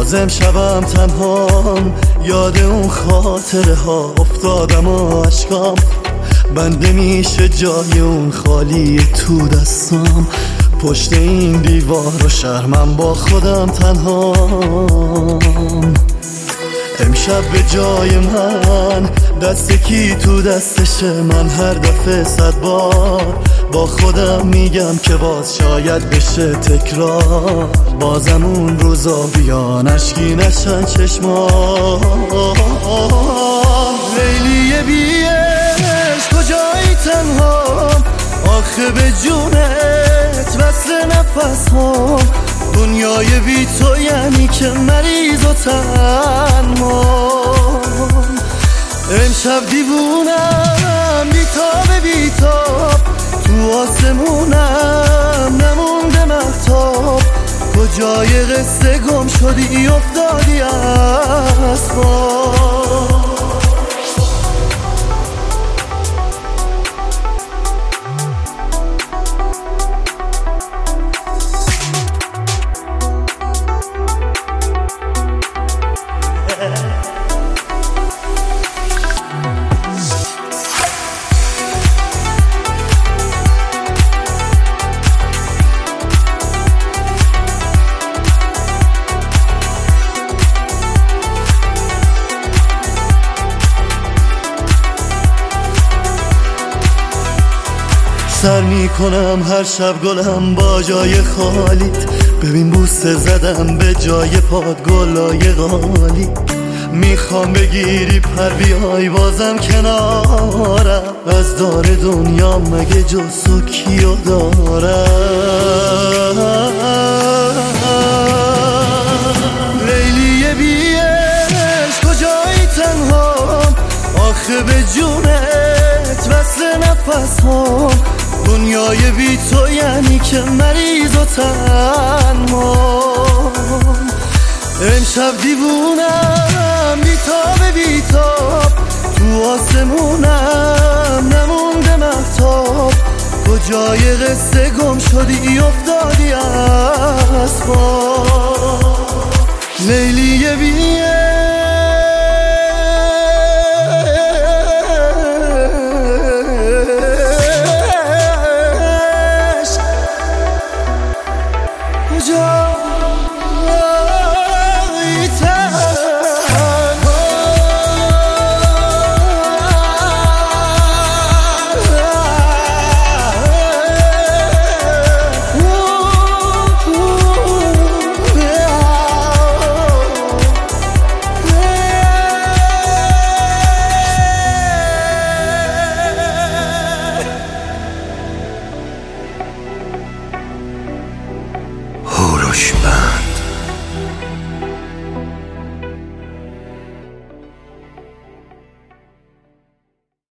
باز امشبم تنهام، یاد اون خاطره ها افتادم و عشقام بنده میشه جای اون خالی تو دستام. پشت این دیوار و شرمم با خودم تنهام. امشب به جای من دست کی تو دستشه؟ من هر دفعه 100 بار با خودم میگم که باز شاید بشه تکرار. بازم اون روزا بیان اشکی نشن چشمام. لیلی بی عشق کجایی تنهام؟ آخه به جونت وصل نفس هم. دنیای بی تو یعنی که مریض و تنهام. امشب دیوونم بیتاب بیتاب، تو آسمونم نمونده مهتاب. کجای قصه گم شدی افتادی از خواب. سر میکنم هر شب گلم با جای خالیت. ببین بوسه زدم به جای پاد گلای غالی. میخوام بگیری پر بیای بازم کنارم. از دار دنیا مگه جز تو کیو دارم؟ لیلی بی عشق کجایی تنهام؟ آخه به جونت وصل نفس هم. دنیای بی تو یعنی که مریض و تنهام. امشب دیوونم بیتاب بیتاب، تو آسمونم نمونده مهتاب. کجای قصه گم شدی افتادی از خواب. لیلی بی هوروش بند.